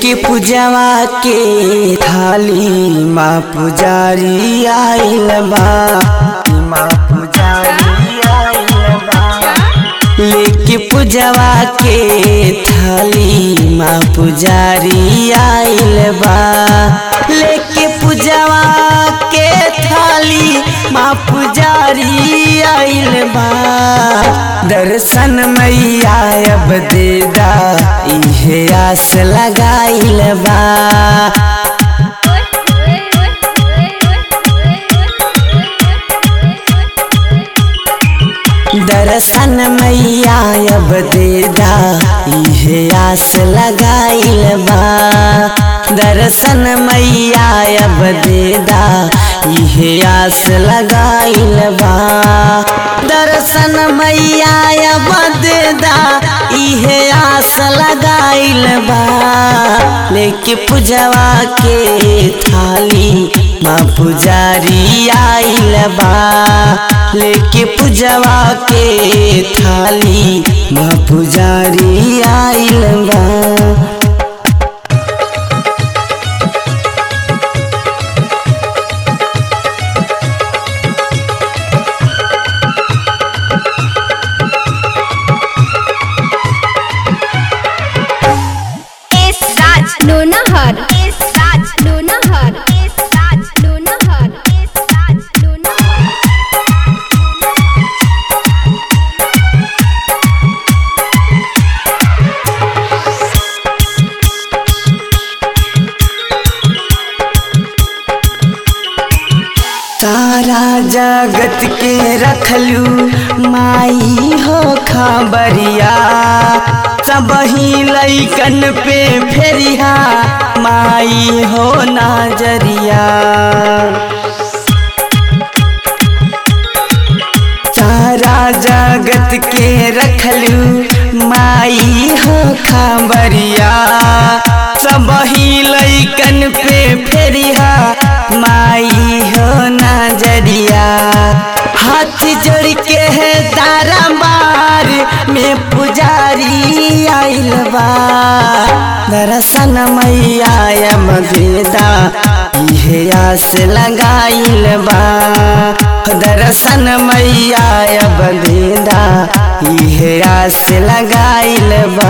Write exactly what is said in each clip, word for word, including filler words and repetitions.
लेके पूजवा के थाली माँ पुजारी आइल बा, माँ पुजारी आइल बा। लेके पूजवा के थाली माँ पुजारी आइल बा, लेके पूजवा के थाली माँ पुजारी आइल बा। दर्शन मैया अब देदा इहे आस लगाइल बा। दर्शन मैया अब देदा इहे आस लगाइल बा। दर्शन मैया अब देदा इहे आस लगाइल बा। दर्शन मैया अब देदा इहे आस लगाइल बा। लेके पूजवा के थाली माँ पुजारी आइल बा, लेके पूजवा के थाली माँ पुजारी आइल बा। लोनाहर एस राज लोनाहर एस राज लोनाहर एस राज लोनाहर। सारा जगत के रखलू माई हो खबरिया, सबही लइकन पे फेरिया माई हो नजरिया। सारा जगत के रखलू माई हो खबरिया, सबही लइकन पे फेरिया माई हो नजरिया। हाथ जोड़ के है दारबार में पुजारी आइल बा। दर्शन मैया अब देदा इहे आस लगाइल बा। दर्शन मैया अब देदा इहे आस लगाइल बा।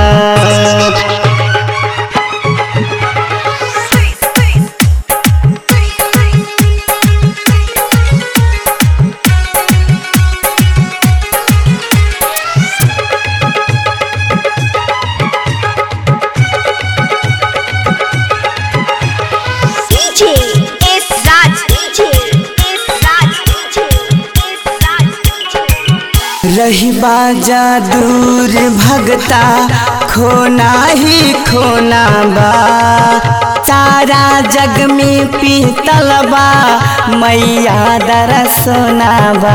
रही बाजा दूर भगता खोना ही खोना बा। सारा जग में पीतल बा मैया दरसना बा।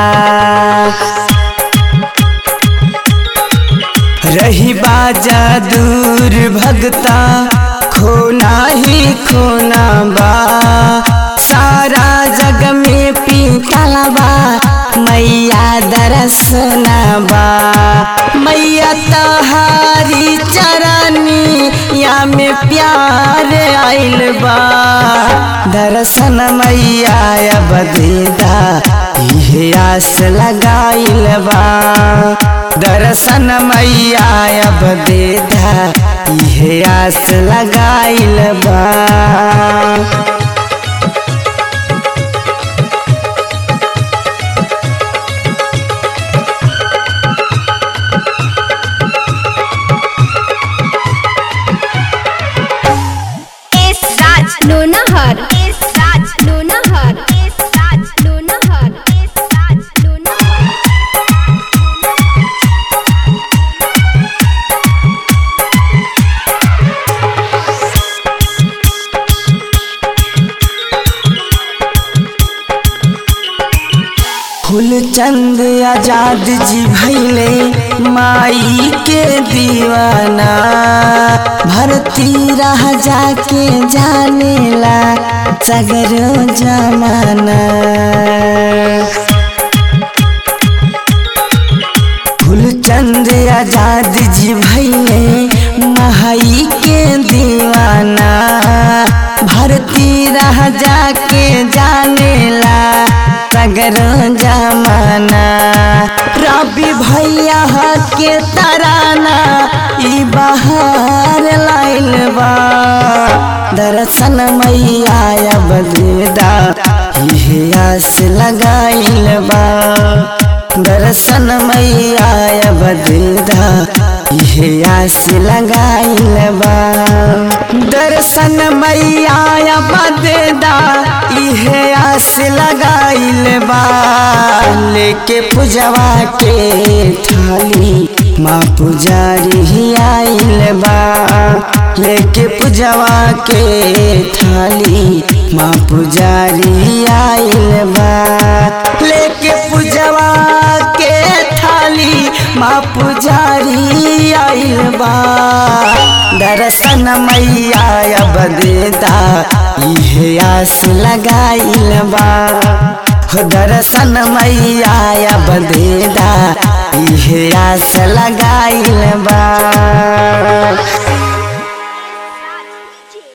रही बाजा दूर भगता खोना ही खोना बा। सारा जग में पीतल बा मैया दरसना बा। मैया तहारी चरनी या में प्यार आइल बा। दर्शन मैया अब देदा इहे आस लगाइल बा। दर्शन मैया अब देदा इहे आस लगाइल बा। लोनाहर एस राज लोनाहर एस राज लोनाहर एस राज लोनाहर। फूलचंद आजाद जी भैले माई के दीवाना। भरती राह जाके जानेला सगरो जमाना। फूलचंद आजाद जी भैले माई के दीवाना। जमाना भरती रह जाके जानेला सगरो जमाना। रवि भैया के तराना ई बहार लाइल बा दर्शन मैया अब देदा इहे आस लगाइल बा दर्शन मैया अब देदा इहे आस लगाइल बा दर्शन मैया अब देदा इहे आस लगाइल बा लेके पूजवा के थाली माँ पुजारी आइल बा लेके पूजवा के थाली माँ पुजारी आइल बा लेके पूजवा के थाली माँ पुजारी आइल बा दर्शन मैया अब देदा इहे आस लगाइल बा दर्शन मैया अब देदा इहे आस लगाइल बा।